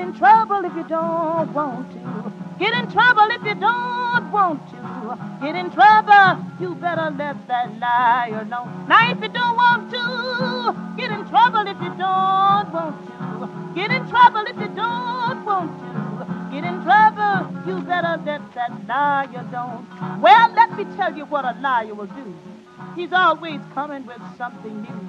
in trouble if you don't want to. Get in trouble if you don't want to. Get in trouble, you better let that liar know. Now if you don't want to, get in trouble if you don't want to. Get in trouble if you don't want to. Get in trouble, you better let that liar don't. Well, let me tell you what a liar will do. He's always coming with something new.